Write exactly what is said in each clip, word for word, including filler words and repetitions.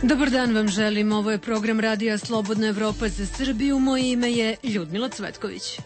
Dobar dan vam želim, ovo je program Radija Slobodna Evropa za Srbiju, moje ime je Ljudmila Cvetković.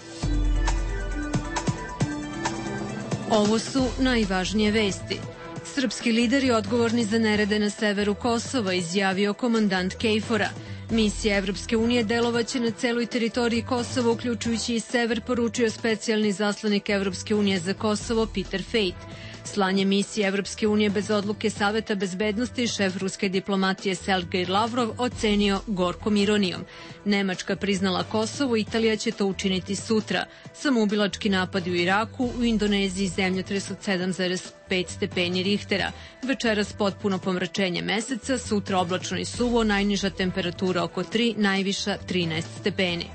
Ovo su najvažnije vesti. Srpski lideri odgovorni za nerede na severu Kosova, izjavio komandant KFOR-a. Misija Evropske unije delovaće na celoj teritoriji Kosova, uključujući i sever, poručio specijalni zaslanik Evropske unije za Kosovo Peter Fejt. Slanje misije Evropske unije bez odluke Saveta bezbednosti šef ruske diplomatije Sergej Lavrov ocenio gorkom ironijom. Nemačka priznala Kosovo, Italija će to učiniti sutra. Samoubilački napadi u Iraku, u Indoneziji zemljotres od sedam zarez pet stepeni Rihtera. Večeras potpuno pomračenje meseca, sutra oblačno i suvo, najniža temperatura oko tri, najviša trinaest stepeni.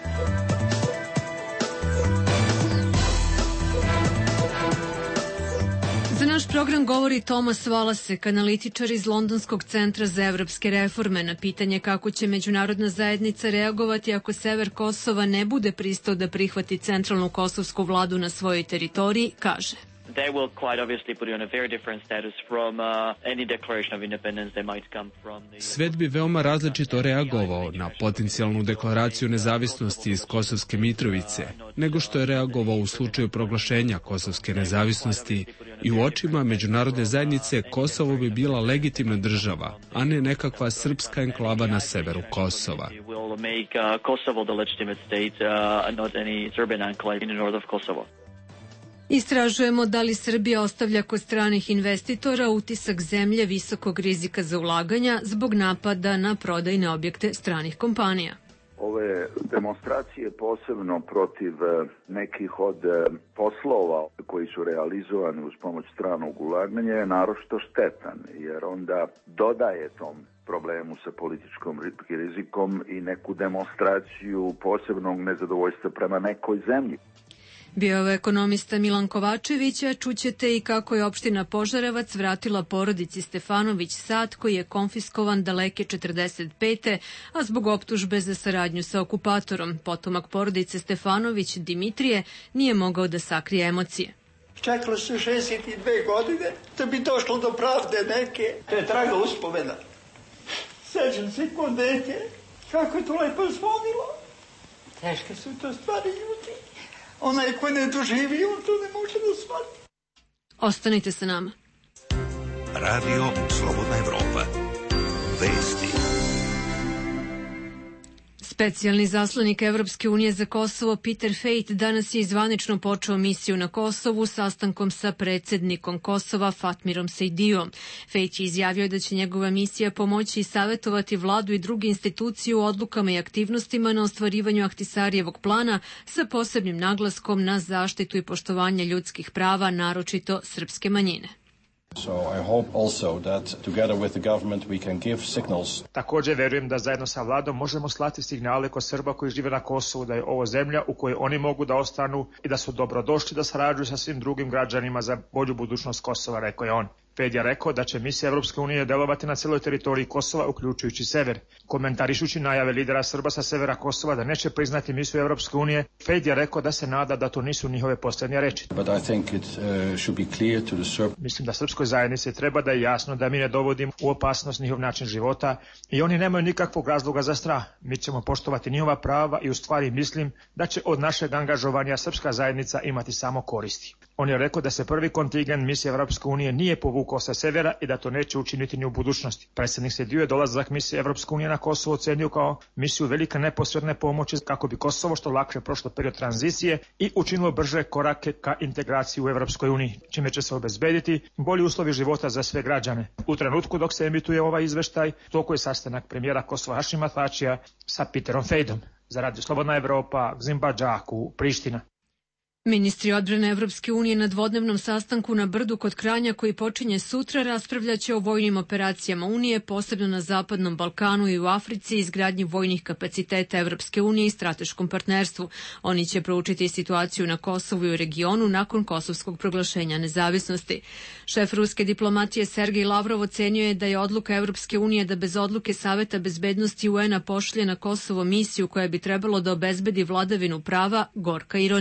Za naš program govori Tomas Valasek, analitičar iz Londonskog centra za evropske reforme. Na pitanje kako će međunarodna zajednica reagovati ako sever Kosova ne bude pristao da prihvati centralnu kosovsku vladu na svojoj teritoriji, kaže: They will quite obviously put you on a very different status from uh, any declaration of independence that might come from the... Svet bi veoma različito reagovao na potencijalnu deklaraciju nezavisnosti iz Kosovske Mitrovice, nego što je reagovao u slučaju proglašenja Kosovske nezavisnosti, i u očima međunarodne zajednice Kosovo bi bila legitimna država, a ne nekakva srpska enklava na severu Kosova. Istražujemo da li Srbija ostavlja kod stranih investitora utisak zemlje visokog rizika za ulaganja zbog napada na prodajne objekte stranih kompanija. Ove demonstracije posebno protiv nekih od poslova koji su realizovani uz pomoć stranog ulaganja je naročito štetan, jer onda dodaje tom problemu sa političkom rizikom i neku demonstraciju posebnog nezadovoljstva prema nekoj zemlji. Bio je ekonomista Milan Kovačević, a čućete i kako je opština Požarevac vratila porodici Stefanović sat koji je konfiskovan daleke četrdeset pete a zbog optužbe za saradnju sa okupatorom. Potomak porodice Stefanović, Dimitrije, nije mogao da sakrije emocije. Čekalo se šezdeset dve godine da bi došlo do pravde neke. To je traga uspomena. Sećam se kod dete, kako je to lepo zvonilo. Teške su to stvari, ljudi. Onaj ko ne doživi, on to ne može da shvati. Ostanite sa nama. Radio Slobodna Evropa. Vesti. Specijalni zaslanik Evropske unije za Kosovo Peter Fejt danas je izvanično počeo misiju na Kosovu sastankom sa predsednikom Kosova Fatmirom Sejdijom. Fejt je izjavio da će njegova misija pomoći i savjetovati vladu i druge institucije u odlukama i aktivnostima na ostvarivanju Ahtisarijevog plana sa posebnim naglaskom na zaštitu i poštovanje ljudskih prava, naročito srpske manjine. So I hope also that together with the government we can give signals. Također verujem da zajedno sa vladom možemo slati signale kod Srba koji žive na Kosovu da je ovo zemlja u kojoj oni mogu da ostanu i da su dobrodošli da sarađuju sa svim drugim građanima za bolju budućnost Kosova, rekao je on. Fejt je rekao da će misija Evropske unije delovati na celoj teritoriji Kosova, uključujući sever. Komentarišući najave lidera Srba sa severa Kosova da neće priznati misiju Evropske unije, Fejt je rekao da se nada da to nisu njihove posljednje reči. But I think it uh, should be clear to the Serb... Mislim da srpskoj zajednici treba da je jasno da mi ne dovodimo u opasnost njihov način života i oni nemaju nikakvog razloga za strah. Mi ćemo poštovati njihova prava i u stvari mislim da će od našeg angažovanja srpska zajednica imati samo koristi. On je rekao da se prvi kontingent misije Evropske unije nije povukao sa severa i da to neće učiniti ni u budućnosti. Predsjednik Sejdiju je dolazak misije Evropske unije na Kosovo ocenio kao misiju velike neposredne pomoći kako bi Kosovo što lakše prošlo period tranzicije i učinilo brže korake ka integraciji u Evropskoj uniji, čime će se obezbediti bolji uslovi života za sve građane. U trenutku dok se emituje ovaj izveštaj, toliko je sastanak premijera Kosova Hašima Tačija sa Peterom Fejdom. Za Radio Slobodna Evropa, Gzimbadžaku, Priština. Ministri odbrane Evropske unije na dvodnevnom sastanku na Brdu kod Kranja koji počinje sutra raspravljaće o vojnim operacijama Unije, posebno na Zapadnom Balkanu i u Africi, izgradnji vojnih kapaciteta Evropske unije i strateškom partnerstvu. Oni će proučiti situaciju na Kosovu i u regionu nakon kosovskog proglašenja nezavisnosti. Šef ruske diplomatije Sergej Lavrov ocenio je da je odluka Evropske unije da bez odluke Saveta bezbednosti U N-a pošlje na Kosovo misiju koja bi trebalo da obezbedi vladavinu prava gorka ironija.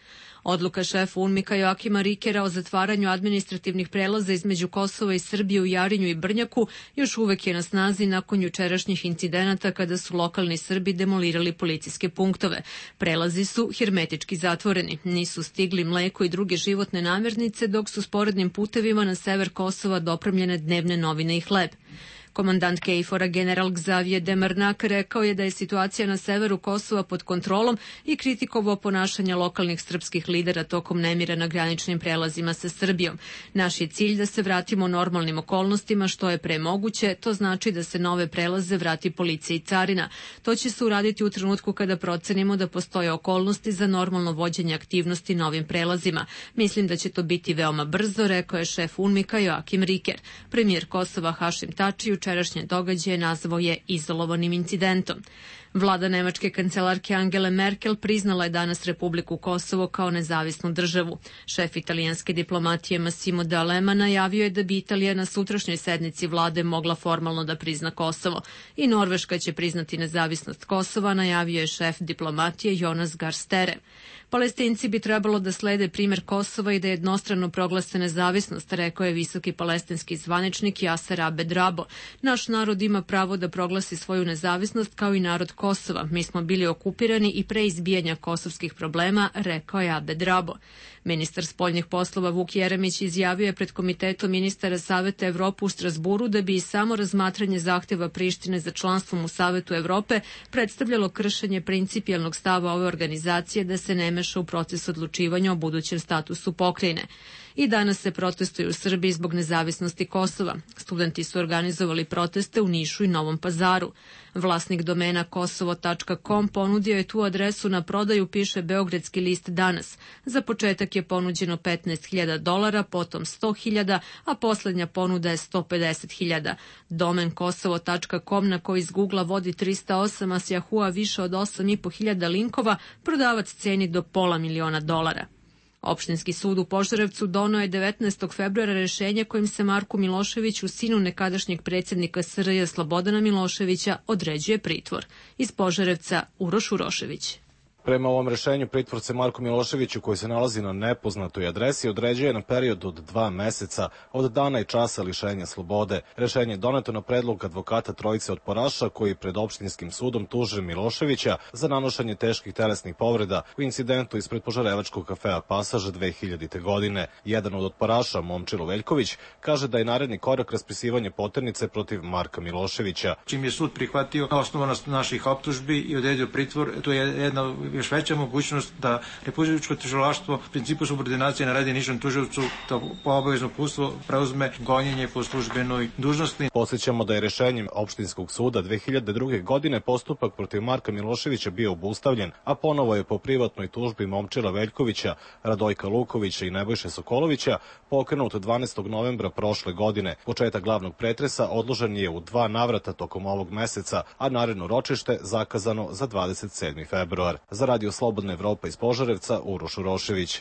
Odluka šefa UNMIK-a Joakima Rikera o zatvaranju administrativnih prelaza između Kosova i Srbije u Jarinju i Brnjaku još uvek je na snazi nakon jučerašnjih incidenata kada su lokalni Srbi demolirali policijske punktove. Prelazi su hermetički zatvoreni. Nisu stigli mleko i druge životne namirnice, dok su sporednim putevima na sever Kosova dopremljene dnevne novine i hleb. Komandant Kejfora general Xavier Demarnak rekao je da je situacija na severu Kosova pod kontrolom i kritikovao ponašanje lokalnih srpskih lidera tokom nemira na graničnim prelazima sa Srbijom. Naš je cilj da se vratimo normalnim okolnostima što je pre moguće, to znači da se nove prelaze vrati policija i carina. To će se uraditi u trenutku kada procenimo da postoje okolnosti za normalno vođenje aktivnosti na ovim prelazima. Mislim da će to biti veoma brzo, rekao je šef UNMIK-a Joakim Riker. Premijer Kosova Hašim Tači jučerašnje događaje nazvao je izolovanim incidentom. Vlada nemačke kancelarke Angele Merkel priznala je danas Republiku Kosovo kao nezavisnu državu. Šef italijanske diplomatije Massimo D'Alema najavio je da bi Italija na sutrašnjoj sednici vlade mogla formalno da prizna Kosovo. I Norveška će priznati nezavisnost Kosova, najavio je šef diplomatije Jonas Gahr Støre. Palestinci bi trebalo da slede primer Kosova i da jednostrano proglase nezavisnost, rekao je visoki palestinski zvaničnik Jaser Abed Rabo. Naš narod ima pravo da proglasi svoju nezavisnost kao i narod Kosova. Mi smo bili okupirani i pre izbijanja kosovskih problema, rekao je Abed Rabo. Ministar spoljnih poslova Vuk Jeremić izjavio je pred Komitetom ministara Saveta Evrope u Strasburu da bi i samo razmatranje zahteva Prištine za članstvom u Savetu Evrope predstavljalo kršenje principijelnog stava ove organizacije da se ne meša u proces odlučivanja o budućem statusu pokrajine. I danas se protestuju u Srbiji zbog nezavisnosti Kosova. Studenti su organizovali proteste u Nišu i Novom Pazaru. Vlasnik domena kosovo tačka com ponudio je tu adresu na prodaju, piše Beogradski list danas. Za početak je ponuđeno petnaest hiljada dolara, potom sto hiljada, a poslednja ponuda je sto pedeset hiljada. Domen kosovo tačka com na koji iz Google-a vodi trista osam, a s Yahoo-a više od osam i po hiljada linkova, prodavac ceni do pola miliona dolara. Opštinski sud u Požarevcu doneo je devetnaestog februara rešenje kojim se Marku Miloševiću, sinu nekadašnjeg predsjednika S R J Slobodana Miloševića, određuje pritvor. Iz Požarevca Uroš Urošević. Prema ovom rešenju pritvor se Marku Miloševiću, koji se nalazi na nepoznatoj adresi, određuje na period od dva meseca od dana i časa lišenja slobode. Rešenje je doneto na predlog advokata trojice otporaša koji pred opštinskim sudom tuže Miloševića za nanošenje teških telesnih povreda u incidentu ispred Požarevačkog kafea Pasaž dve hiljadite. godine. Jedan od otporaša, Momčilo Veljković, kaže da je naredni korak raspisivanje poternice protiv Marka Miloševića. Čim je sud prihvatio osnovanost naših optužbi i odredio pritvor, to je jedna još veća mogućnost da Republičko tužilaštvo u principu subordinacije naredi nižem tužiocu da po obavezno uputstvo preuzme gonjenje po službenoj dužnosti. Podsjećamo da je rešenjem opštinskog suda dve hiljade druge. godine postupak protiv Marka Miloševića bio obustavljen, a ponovo je po privatnoj tužbi Momčila Veljkovića, Radojka Lukovića i Nebojše Sokolovića pokrenut dvanaestog novembra prošle godine. Početak glavnog pretresa odložen je u dva navrata tokom ovog meseca, a naredno ročište zakazano za dvadeset sedmi februar. Za Radio Slobodna Evropa iz Požarevca, Uroš Urošević.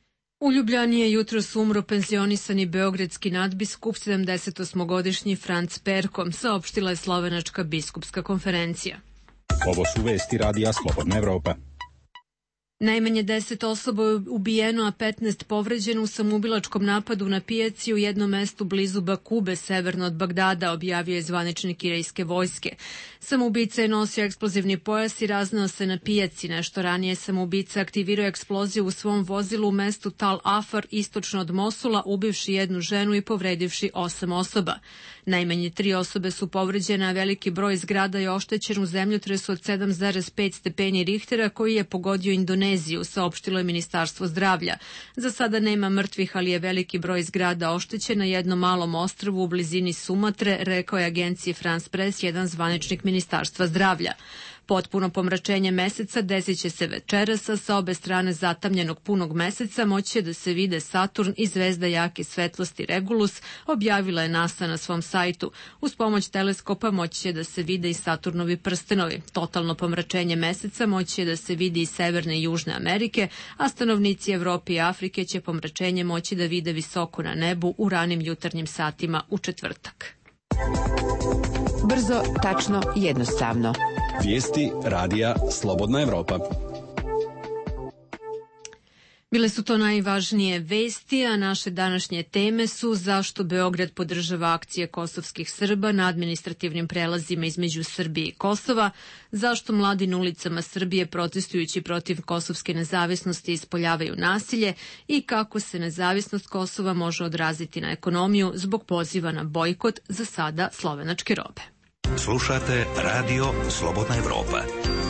U Ljubljani je jutros umro penzionisani beogradski nadbiskup, sedamdesetosmogodišnji Franc Perko, saopštila je Slovenačka biskupska konferencija. Ovo su vesti Radija Slobodna Evropa. Najmanje deset osoba je ubijeno, a petnaest povređeno u samoubilačkom napadu na pijaci u jednom mestu blizu Bakube, severno od Bagdada, objavio je zvaničnik irejske vojske. Samoubica je nosio eksplozivni pojas i razneo se na pijaci. Nešto ranije samoubica aktivirao eksploziju u svom vozilu u mestu Tal Afar, istočno od Mosula, ubivši jednu ženu i povredivši osam osoba. Najmanje tri osobe su povređene, a veliki broj zgrada je oštećen u zemljotresu od sedam zarez pet stepeni Richtera koji je pogodio Indoneziju, saopštilo je Ministarstvo zdravlja. Za sada nema mrtvih, ali je veliki broj zgrada oštećen na jednom malom ostrvu u blizini Sumatre, rekao je agenciji France Press jedan zvaničnik Ministarstva zdravlja. Potpuno pomračenje meseca desit će se večeras, a sa obe strane zatamljenog punog meseca moći će da se vide Saturn i zvezda jake svetlosti Regulus, objavila je NASA na svom sajtu. Uz pomoć teleskopa moći će da se vide i Saturnovi prstenovi. Totalno pomračenje meseca moći će da se vidi i Severne i Južne Amerike, a stanovnici Evrope i Afrike će pomračenje moći da vide visoko na nebu u ranim jutarnjim satima u četvrtak. Brzo, tačno, jednostavno. Vijesti Radija Slobodna Evropa. Bile su to najvažnije vesti, a naše današnje teme su zašto Beograd podržava akcije kosovskih Srba na administrativnim prelazima između Srbije i Kosova, zašto mladi na ulicama Srbije protestujući protiv kosovske nezavisnosti ispoljavaju nasilje i kako se nezavisnost Kosova može odraziti na ekonomiju zbog poziva na bojkot za sada slovenačke robe. Slušate Radio Slobodna Evropa.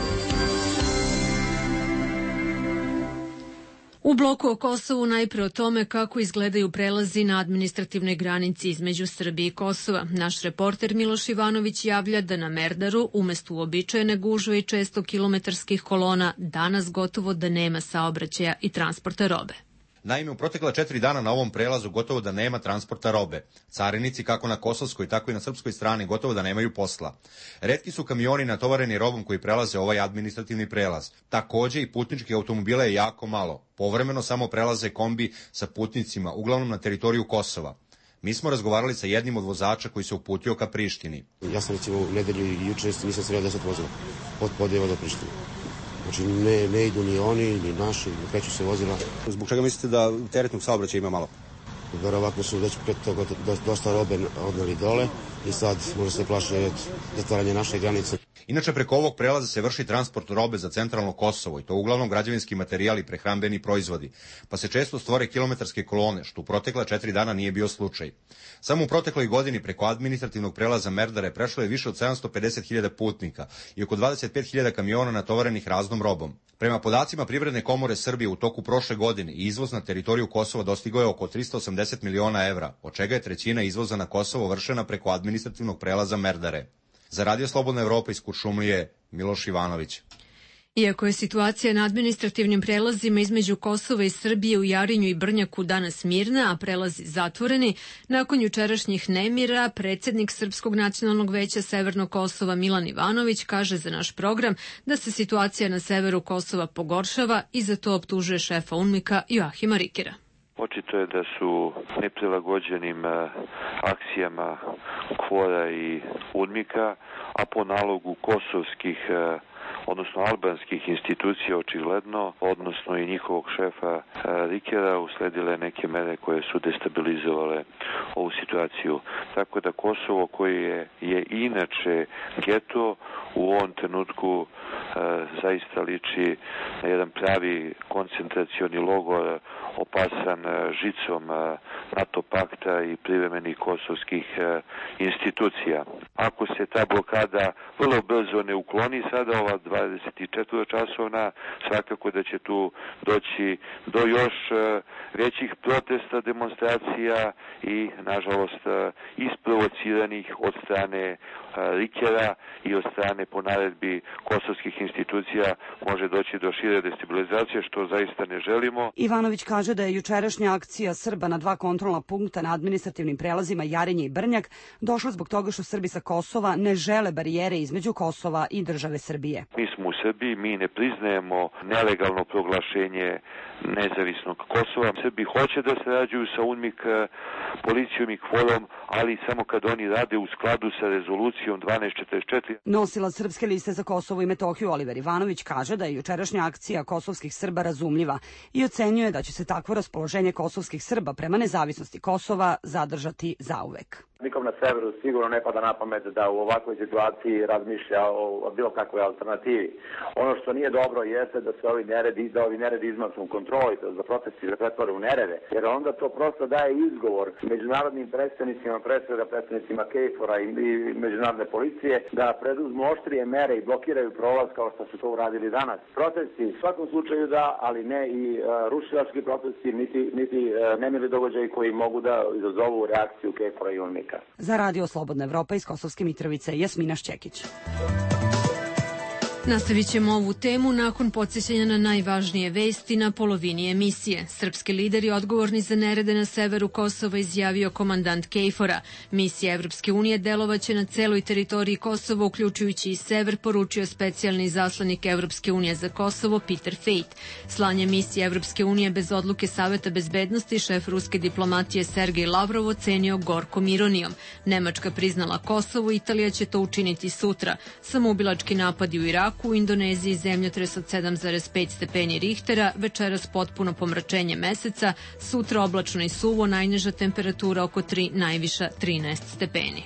U bloku o Kosovu najpre o tome kako izgledaju prelazi na administrativnoj granici između Srbije i Kosova. Naš reporter Miloš Ivanović javlja da na Merdaru, umesto uobičajene gužve i često kilometarskih kolona, danas gotovo da nema saobraćaja i transporta robe. Naime, u protekla četiri dana na ovom prelazu gotovo da nema transporta robe. Carinici, kako na kosovskoj, tako i na srpskoj strani, gotovo da nemaju posla. Retki su kamioni natovareni robom koji prelaze ovaj administrativni prelaz. Takođe i putničkih automobila je jako malo. Povremeno samo prelaze kombi sa putnicima, uglavnom na teritoriju Kosova. Mi smo razgovarali sa jednim od vozača koji se uputio ka Prištini. Ja sam recimo u nedelju i juče nisam sreo deset vozila od Podjeva do Prištine. Znači ne, ne idu ni oni, ni naši, ne kreću se vozila. Zbog čega mislite da teretnog saobraćaja ima malo? Verovatno su već pred toga dosta robe odneli dole i sad može se plaše od zatvaranja naše granice. Inače, preko ovog prelaza se vrši transport robe za centralno Kosovo i to uglavnom građevinski materijali i prehrambeni proizvodi, pa se često stvore kilometarske kolone, što u protekla četiri dana nije bio slučaj. Samo u protekloj godini preko administrativnog prelaza Merdare prešlo je više od sedamsto pedeset hiljada putnika i oko dvadeset pet hiljada kamiona natovarenih raznom robom. Prema podacima Privredne komore Srbije u toku prošle godine izvoz na teritoriju Kosova dostigao je oko tristo osamdeset miliona evra, od čega je trećina izvoza na Kosovo vršena preko administrativnog prelaza Merdare. Za Radio Slobodna Evropa iz Kuršumlije, Miloš Ivanović. Iako je situacija na administrativnim prelazima između Kosova i Srbije u Jarinju i Brnjaku danas mirna, a prelazi zatvoreni, nakon jučerašnjih nemira, predsjednik Srpskog nacionalnog veća Severnog Kosova Milan Ivanović kaže za naš program da se situacija na severu Kosova pogoršava i za to optužuje šefa UNMIK-a Joahima Rikera. Očito je da su neprilagođenim akcijama KFOR-a i UNMIK-a, a po nalogu kosovskih, odnosno albanskih institucija očigledno, odnosno i njihovog šefa Rikera, usledile neke mere koje su destabilizovale ovu situaciju. Tako da Kosovo, koje je, je inače geto, u ovom trenutku e, zaista liči na jedan pravi koncentracioni logor opasan žicom NATO pakta i privremenih kosovskih e, institucija. Ako se ta blokada vrlo brzo ne ukloni sada, ova dvadeset četiri časovna, svakako da će tu doći do još e, većih protesta, demonstracija i, nažalost, e, isprovociranih od strane e, Rikera i od strane po naredbi kosovskih institucija može doći do šire destabilizacije, što zaista ne želimo. Ivanović kaže da je jučerašnja akcija Srba na dva kontrolna punkta na administrativnim prelazima Jarinje i Brnjak došla zbog toga što Srbi sa Kosova ne žele barijere između Kosova i države Srbije. Mi smo u Srbiji, mi ne priznajemo nelegalno proglašenje nezavisnog Kosova. Srbi hoće da sarađuju sa UNMIK, policijom i KFOR-om, ali samo kad oni rade u skladu sa rezolucijom dvanaest četrdeset četiri. Nosilac Srpske liste za Kosovo i Metohiju Oliver Ivanović kaže da je jučerašnja akcija kosovskih Srba razumljiva i ocenjuje da će se takvo raspoloženje kosovskih Srba prema nezavisnosti Kosova zadržati zauvek. Nikom na severu sigurno ne pada na pamet da u ovakvoj situaciji razmišlja o bilo kakvoj alternativi. Ono što nije dobro jeste da se ovi neredi, da ovi neredi izmaknu kontroli, da protesti se pretvore u nerede, jer onda to prosto daje izgovor međunarodnim predstavnicima, pre svega predstavnicima KFOR-a i međunarodne policije da preduzmu oštrije mere i blokiraju prolaz kao što su to uradili danas. Protesti u svakom slučaju da, ali ne i uh, rušilački protesti, niti, niti uh, nemili događaji koji mogu da izazovu reakciju KFOR-a i UNMIK-a. Za Radio Slobodna Evropa iz Kosovske Mitrovice, Jasmina Šćekić. Nastavit ćemo ovu temu nakon podsjećanja na najvažnije vesti na polovini emisije. Srpski lider je odgovorni za nerede na severu Kosova izjavio komandant KFOR-a. Misija Evropske unije delovaće na celoj teritoriji Kosova, uključujući i sever, poručio specijalni izaslanik Evropske unije za Kosovo Peter Fejt. Slanje misije Evropske unije bez odluke Saveta bezbednosti šef ruske diplomatije Sergej Lavrov ocenio gorkom ironijom. Nemačka priznala Kosovo, Italija će to učiniti sutra. Samoubilački napadi u Iraku Sulavaku u Indoneziji zemljotres od sedam zarez pet stepeni Richtera, večeras potpuno pomračenje meseca, sutra oblačno i suvo, najniža temperatura oko tri, najviša trinaest stepeni.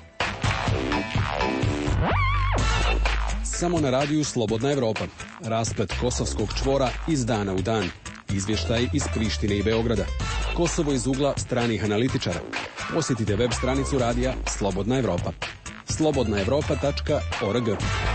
Samo na radiju Slobodna Evropa. Rasplet kosovskog čvora iz dana u dan. Izvještaj iz Prištine i Beograda. Kosovo iz ugla stranih analitičara. Posjetite web stranicu radija Slobodna Evropa. slobodna evropa tačka org.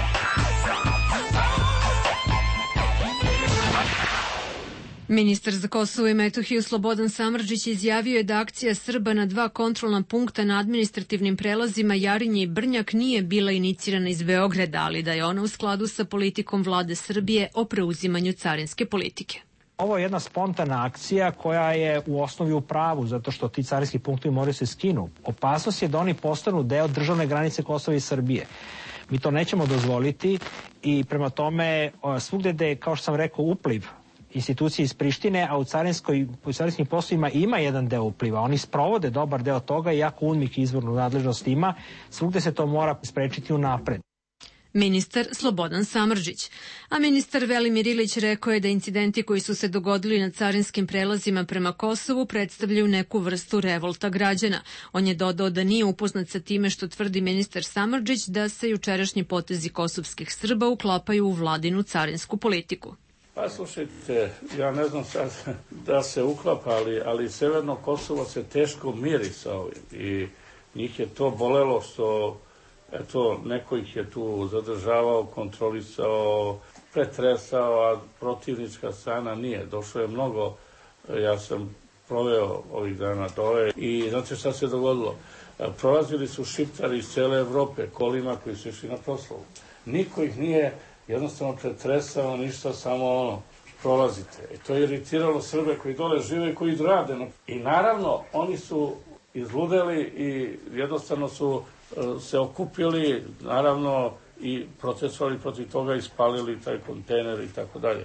Ministar za Kosovo i Metohiju Slobodan Samardžić izjavio je da akcija Srba na dva kontrolna punkta na administrativnim prelazima Jarinje i Brnjak nije bila inicirana iz Beograda, ali da je ona u skladu sa politikom vlade Srbije o preuzimanju carinske politike. Ovo je jedna spontana akcija koja je u osnovi u pravu, zato što ti carinski punktovi moraju se skinu. Opasnost je da oni postanu deo državne granice Kosova i Srbije. Mi to nećemo dozvoliti i prema tome svugde gde, kao što sam rekao, upliv institucije iz Prištine, a u, carinskoj, u carinskim poslovima ima jedan deo upliva. Oni sprovode dobar deo toga, iako UNMIK izvornu nadležnost ima, svugde se to mora sprečiti unapred. Ministar Slobodan Samardžić. A ministar Velimir Ilić rekao je da incidenti koji su se dogodili na carinskim prelazima prema Kosovu predstavljaju neku vrstu revolta građana. On je dodao da nije upoznat sa time što tvrdi ministar Samardžić da se jučerašnji potezi kosovskih Srba uklapaju u vladinu carinsku politiku. Pa slušajte, ja ne znam sad da se uklapa, ali, ali Severno Kosovo se teško miri sa ovim i njih je to bolelo što eto, neko ih je tu zadržavao, kontrolisao, pretresao, a protivnička strana nije. Došlo je mnogo, ja sam proveo ovih dana dole i znate šta se dogodilo? Prolazili su Šiptari iz cele Evrope, kolima koji su išli na proslavu. Niko ih nije jednostavno pretresao, ništa, samo ono, prolazite. I to je iritiralo Srbe koji dole žive i koji rade. I naravno, oni su izludeli i jednostavno su se okupili, naravno, i protestovali protiv toga i spalili taj kontejner i tako dalje.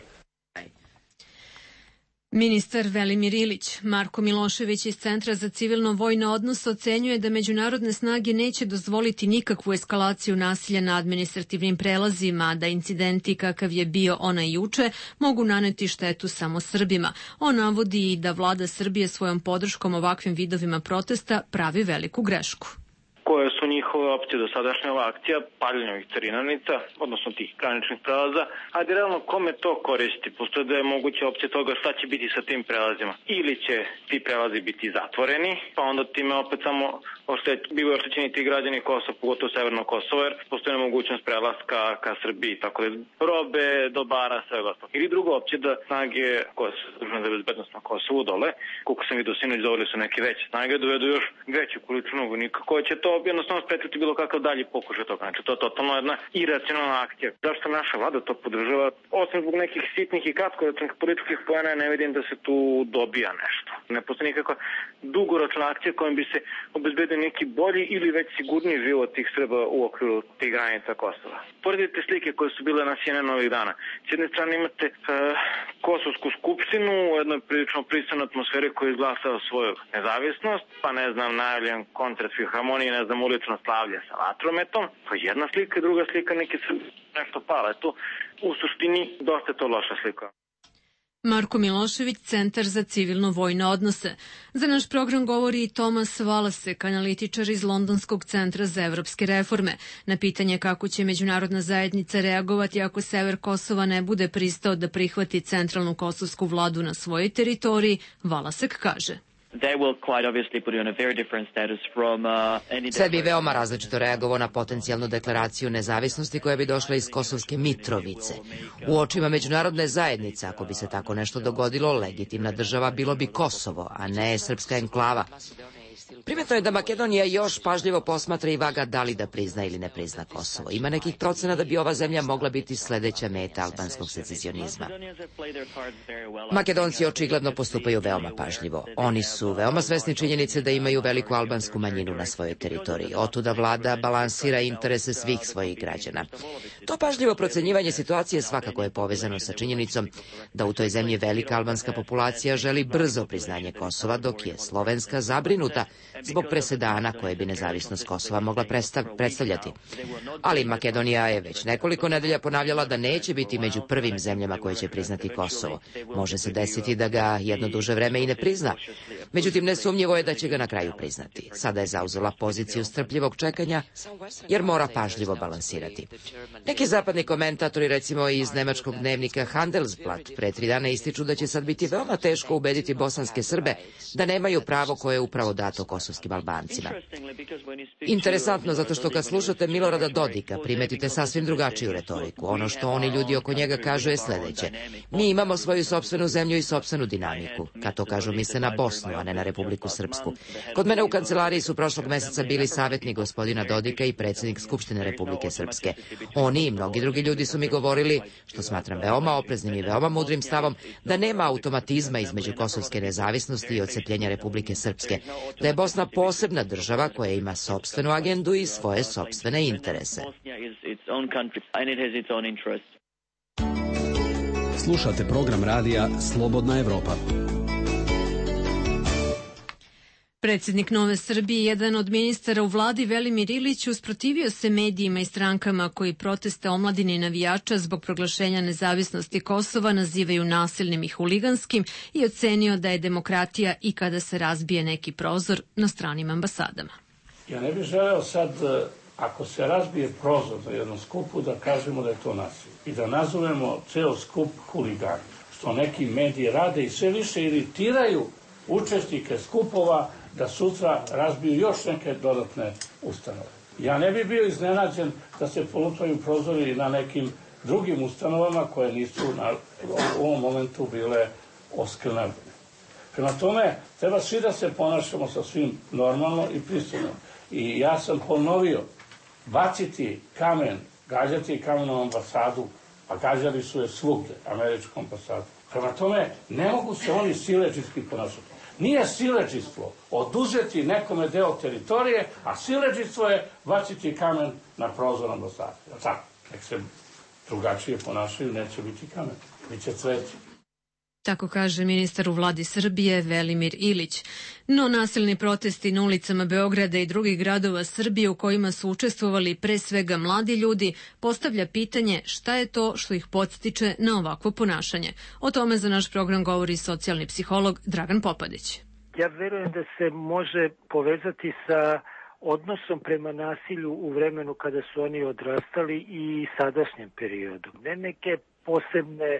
Ministar Velimir Ilić. Marko Milošević iz Centra za civilno-vojne odnose ocenjuje da međunarodne snage neće dozvoliti nikakvu eskalaciju nasilja na administrativnim prelazima, da incidenti kakav je bio onaj juče mogu naneti štetu samo Srbima. On navodi i da vlada Srbije svojom podrškom ovakvim vidovima protesta pravi veliku grešku. Koje su njihove opcije do sadašnja ova akcija, paljenja ovih carinanica, odnosno tih graničnih prelaza, a realno kome to koristi? Postoje da je moguća opcija toga šta će biti sa tim prelazima. Ili će ti prelazi biti zatvoreni, pa onda time opet samo ošteć, bivaju oštećeni ti građani Kosova, pogotovo Severno Kosovo, jer postoje nemogućnost prelaska ka Srbiji, tako da robe, dobara, sve ostalo. Ili druga opcija da snage koje su Združene za bezbednost na Kosovu dole, koliko sam vidio sinoć, doveli su neke veće snage, dovedu još veću količinu vojnika koje će to jednostavno spretiti bilo kakav dalji pokušaj toga. Znači, to je totalno jedna iracionalna akcija. Zašto naša vlada to podržava? Osim zbog nekih sitnih i kratkoročnih političkih poena, ne vidim da se tu dobija nešto. Ne postoji nikakva dugoročna akcija kojom bi se obezbedio neki bolji ili već sigurniji život tih Srba u okviru tih granica Kosova. Poredite slike koje su bile na C N N ovih dana. S jedne strane imate uh, Kosovsku skupštinu u jednoj prilično pristojnoj atmosferi koja izglasava svoju nezavisnost, pa ne znam, najavljen koncert filharmonije, ne znam, ulično slavlje sa vatrometom. To je jedna slika, druga slika, neki Srbi nešto pale. Tu u suštini dosta je to loša slika. Marko Milošević, Centar za civilno-vojne odnose. Za naš program govori i Tomas Valasek, analitičar iz Londonskog centra za evropske reforme. Na pitanje kako će međunarodna zajednica reagovati ako sever Kosova ne bude pristao da prihvati centralnu kosovsku vladu na svojoj teritoriji, Valasek kaže. Sve bi veoma različito reagovao na potencijalnu deklaraciju nezavisnosti koja bi došla iz Kosovske Mitrovice. U očima međunarodne zajednice, ako bi se tako nešto dogodilo, legitimna država bilo bi Kosovo, a ne srpska enklava. Primetno je da Makedonija još pažljivo posmatra i vaga da li da prizna ili ne prizna Kosovo. Ima nekih procena da bi ova zemlja mogla biti sledeća meta albanskog secesionizma. Makedonci očigledno postupaju veoma pažljivo. Oni su veoma svesni činjenice da imaju veliku albansku manjinu na svojoj teritoriji. Otuda vlada balansira interese svih svojih građana. To pažljivo procenjivanje situacije svakako je povezano sa činjenicom da u toj zemlji velika albanska populacija želi brzo priznanje Kosova, dok je slovenska zabrinuta zbog presedana koje bi nezavisnost Kosova mogla predstavljati. Ali Makedonija je već nekoliko nedelja ponavljala da neće biti među prvim zemljama koje će priznati Kosovo. Može se desiti da ga jedno duže vreme i ne prizna. Međutim, nesumnjivo je da će ga na kraju priznati. Sada je zauzela poziciju strpljivog čekanja, jer mora pažljivo balansirati. Neki zapadni komentatori, recimo iz nemačkog dnevnika Handelsblatt, pre tri dana ističu da će sad biti veoma teško ubediti bosanske Srbe da nemaju pravo koje je upravo dato kosovskim Albancima. Interesantno, zato što kad slušate Milorada Dodika, primetite sasvim drugačiju retoriku. Ono što oni ljudi oko njega kažu je sledeće. Mi imamo svoju sopstvenu zemlju i sopstvenu dinamiku. Kad to kažu, misle na Bosnu, a ne na Republiku Srpsku. Kod mene u kancelariji su prošlog meseca bili savjetnik gospodina Dodika i predsjednik Skupštine Republike Srpske. Oni i mnogi drugi ljudi su mi govorili, što smatram veoma opreznim i veoma mudrim stavom, da nema automatizma između kosovske nezavisnosti i odcepljenja Republike Srpske, da je Bosna posebna država koja ima sopstvenu agendu i svoje sopstvene interese. Slušate program radija Slobodna Evropa. Predsjednik Nove Srbije, jedan od ministara u vladi Velimir Ilić, usprotivio se medijima i strankama koji proteste omladine i navijača zbog proglašenja nezavisnosti Kosova nazivaju nasilnim i huliganskim i ocenio da je demokratija i kada se razbije neki prozor na stranim ambasadama. Ja ne bih želeo sad, ako se razbije prozor na jednom skupu, da kažemo da je to nasilje i da nazovemo ceo skup huligani, što neki mediji rade i sve više iritiraju učesnike skupova da sutra razbiju još neke dodatne ustanove. Ja ne bih bio iznenađen da se polupaju prozori na nekim drugim ustanovama koje nisu na, u ovom momentu bile oskrnavljene. Prema tome, treba svi da se ponašamo sa svim normalno i pristojno. I ja sam ponovio, baciti kamen, gađati kamenom ambasadu, a gađali su je svugde, američku ambasadu. Prema tome, ne mogu se oni siledžijski ponašati. Nije siledžijstvo oduzeti nekome deo teritorije, a siledžijstvo je baciti kamen na prozor ambasade. Tako, nek se drugačije ponašaju, neće biti kamen, biće cveće. Tako kaže ministar u vladi Srbije Velimir Ilić. No nasilni protesti na ulicama Beograda i drugih gradova Srbije u kojima su učestvovali pre svega mladi ljudi postavlja pitanje šta je to što ih podstiče na ovakvo ponašanje. O tome za naš program govori socijalni psiholog Dragan Popadić. Ja verujem da se može povezati sa odnosom prema nasilju u vremenu kada su oni odrastali i sadašnjem periodu. Ne neke posebne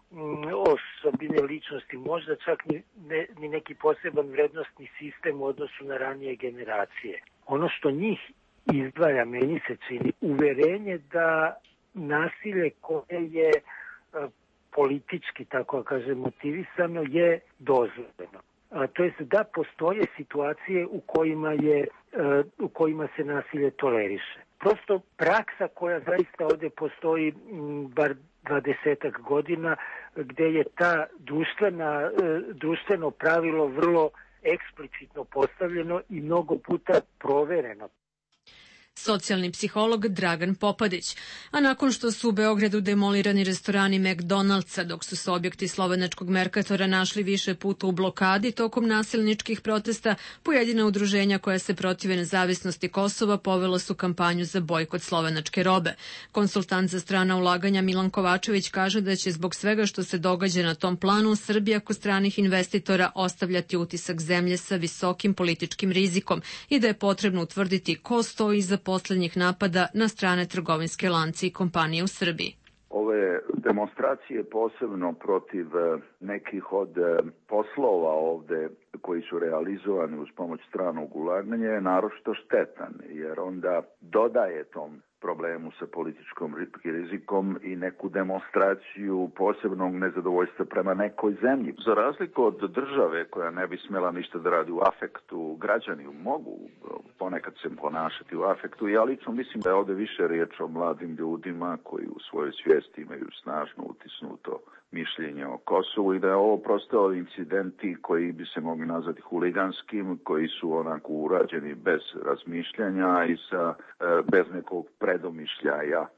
osobine ličnosti, možda čak ni, ne, ni neki poseban vrednostni sistem u odnosu na ranije generacije. Ono što njih izdvaja, meni se čini, uverenje da nasilje koje je e, politički, tako kaže, motivisano, je dozvoljeno. A, to jest da postoje situacije u kojima, je, e, u kojima se nasilje toleriše. Prosto praksa koja zaista ovde postoji, m, bar dvadesetak godina, gde je ta društvena, društveno pravilo vrlo eksplicitno postavljeno i mnogo puta provereno. Socijalni psiholog Dragan Popadić. A nakon što su u Beogradu demolirani restorani McDonald'sa, dok su se objekti slovenačkog Merkatora našli više puta u blokadi tokom nasilničkih protesta, pojedina udruženja koja se protive nezavisnosti Kosova povela su kampanju za bojkot slovenačke robe. Konsultant za strana ulaganja Milan Kovačević kaže da će zbog svega što se događa na tom planu Srbija kod stranih investitora ostavljati utisak zemlje sa visokim političkim rizikom i da je potrebno utvrditi ko stoji iza poslednjih napada na strane trgovinske lance i kompanije u Srbiji. Ove demonstracije posebno protiv nekih od poslova ovde koji su realizovani uz pomoć stranog ulaganja je naročito štetan, jer onda dodaje tom problemu sa političkom rizikom i neku demonstraciju posebnog nezadovoljstva prema nekoj zemlji. Za razliku od države koja ne bi smela ništa da radi u afektu, građani mogu ponekad se ponašati u afektu. Ja lično mislim da je ovde više riječ o mladim ljudima koji u svojoj svijesti imaju snažno utisnuto mišljenje o Kosovu i da je ovo prosto incidenti koji bi se mogli nazvati huliganskim, koji su onako urađeni bez razmišljanja i sa, bez nekog predomišljaja.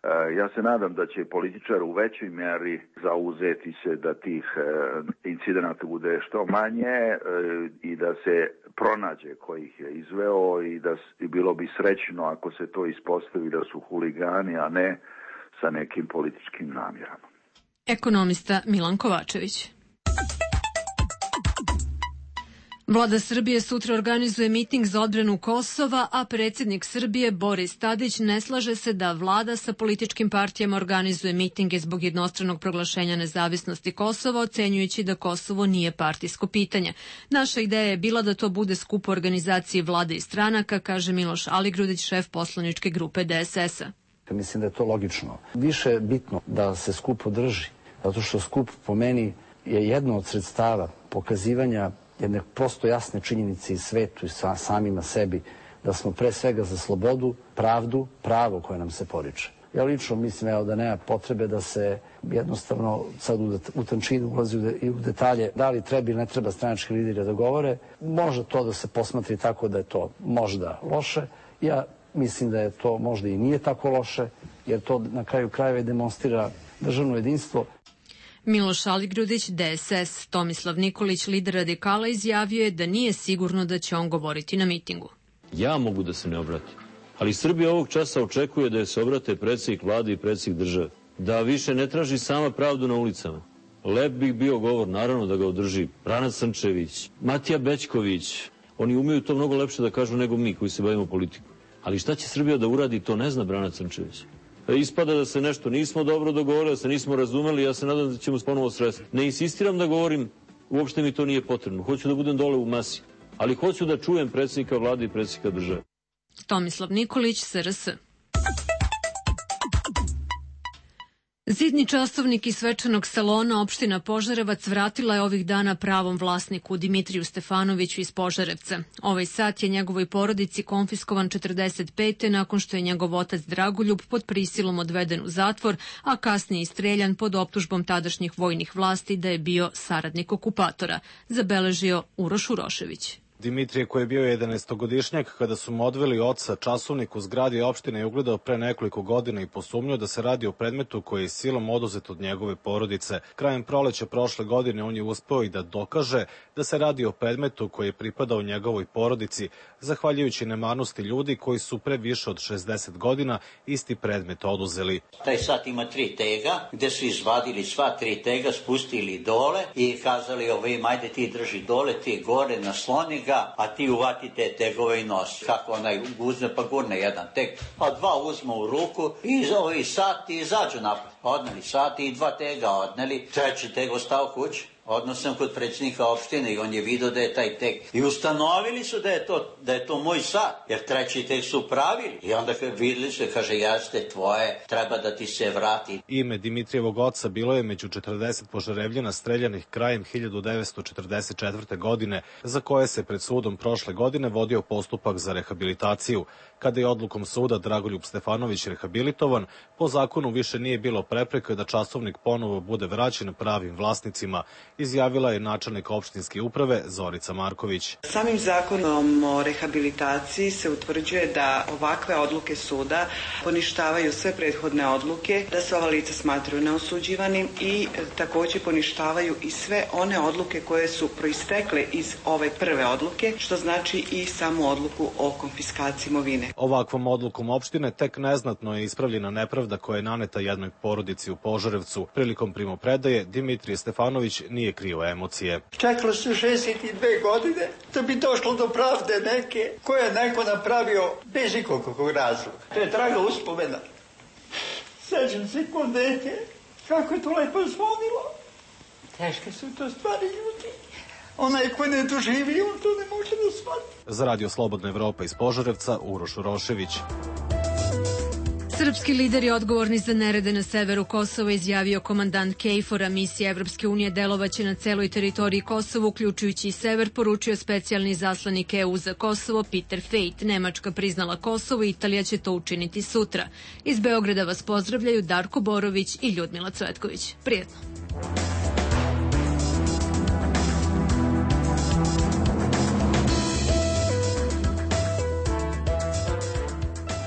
Ja se nadam da će političar u većoj meri zauzeti se da tih incidenata bude što manje i da se pronađe ko ih je izveo i da i bilo bi srećno ako se to ispostavi da su huligani, a ne sa nekim političkim namjerama. Ekonomista Milan Kovačević. Vlada Srbije sutra organizuje miting za odbranu Kosova, a predsjednik Srbije Boris Tadić ne slaže se da vlada sa političkim partijama organizuje mitinge zbog jednostranog proglašenja nezavisnosti Kosova, ocenjujući da Kosovo nije partijsko pitanje. Naša ideja je bila da to bude skup organizacije vlade i stranaka, kaže Miloš Aligrudić, šef poslaničke grupe D S S-a. Mislim da je to logično. Više je bitno da se skup održi, zato što skup po meni je jedno od sredstava pokazivanja jedne prosto jasne činjenice i svetu i sa samima sebi, da smo pre svega za slobodu, pravdu, pravo koje nam se poriče. Ja lično mislim evo, da nema potrebe da se jednostavno sad u, u tančinu ulazi i u detalje da li treba ili ne treba stranački lideri da govore. Može to da se posmatri tako da je to možda loše. Ja mislim da je to možda i nije tako loše, jer to na kraju krajeva demonstrira državno jedinstvo. Miloš Aligrudić, D S S, Tomislav Nikolić, lider radikala, izjavio je da nije sigurno da će on govoriti na mitingu. Ja mogu da se ne obratim, ali Srbija ovog časa očekuje da je se obrate predsjednik vlade i predsjednik države. Da više ne traži sama pravdu na ulicama. Lep bih bio govor, naravno da ga održi Brana Crnčević, Matija Bećković. Oni umeju to mnogo lepše da kažu nego mi koji se bavimo politikom. Ali šta će Srbija da uradi, to ne zna Brana Crnčević. Ispada da se nešto nismo dobro dogovorili, da se nismo razumeli, ja se nadam da ćemo ponovo sresti. Ne insistiram da govorim, uopšte mi to nije potrebno. Hoću da budem dole u masi, ali hoću da čujem predsjednika vlade i predsjednika države. Tomislav Nikolić, S R S. Zidni časovnik iz svečanog salona opština Požarevac vratila je ovih dana pravom vlasniku Dimitriju Stefanoviću iz Požarevca. Ovaj sat je njegovoj porodici konfiskovan četrdeset pete nakon što je njegov otac Dragoljub pod prisilom odveden u zatvor, a kasnije i streljan pod optužbom tadašnjih vojnih vlasti da je bio saradnik okupatora, zabeležio Uroš Urošević. Dimitrije, koji je bio jedanaestogodišnjak kada su mu odveli oca, časovnik u zgradi opštine je ugledao pre nekoliko godina i posumnjao da se radi o predmetu koji je silom oduzet od njegove porodice. Krajem proleća prošle godine on je uspeo i da dokaže da se radi o predmetu koji je pripadao njegovoj porodici, zahvaljujući nemarnosti ljudi koji su pre više od šezdeset godina isti predmet oduzeli. Taj sat ima tri tega, gde su izvadili sva tri tega, spustili dole i kazali ovim, ajde ti drži dole, ti gore, nasloni ga, a ti uvati te tegove i nosi. Kako onaj uzme pa gurne jedan teg, a dva uzme u ruku i ovi sat i izađu napad. Odneli sat i dva tega odneli, treći teg ostao kući. Odnos sam kod predsjednika opštine i on je vidio da je taj tek. I ustanovili su da je to, da je to moj sat, jer treći tek su pravili. I onda videli su, kaže, jeste tvoje, treba da ti se vrati. Ime Dimitrijevog oca bilo je među četrdeset Požarevljana streljanih krajem hiljadu devetsto četrdeset četvrte. godine, za koje se pred sudom prošle godine vodio postupak za rehabilitaciju. Kada je odlukom suda Dragoljub Stefanović rehabilitovan, po zakonu više nije bilo prepreka da časovnik ponovo bude vraćen pravim vlasnicima, izjavila je načelnik opštinske uprave Zorica Marković. Samim zakonom o rehabilitaciji se utvrđuje da ovakve odluke suda poništavaju sve prethodne odluke, da se ova lica smatraju neosuđivanim i takođe poništavaju i sve one odluke koje su proistekle iz ove prve odluke, što znači i samu odluku o konfiskaciji imovine. Ovakvom odlukom opštine tek neznatno je ispravljena nepravda koja je naneta jednoj porodici u Požarevcu. Prilikom primopredaje Dimitrije Stefanović nije krio emocije. Čekalo su šezdeset dve godine da bi došlo do pravde neke koje je neko napravio bez ikakvog razloga. To je draga uspomena. Sećam se kod neke kako je to lepo zvonilo. Teške su to stvari ljudi. Onaj ko ne doživi, on to ne može da shvati. Za Radio Slobodna Evropa iz Požarevca, Uroš Urošević. Srpski lider je odgovorni za nerede na severu Kosova, izjavio komandant KFOR-a. Misija Evropske unije delovaće na celoj teritoriji Kosova, uključujući i sever, poručio specijalni zaslanik E U za Kosovo Peter Fejt. Nemačka priznala Kosovo i Italija će to učiniti sutra. Iz Beograda vas pozdravljaju Darko Borović i Ljudmila Cvetković. Prijetno.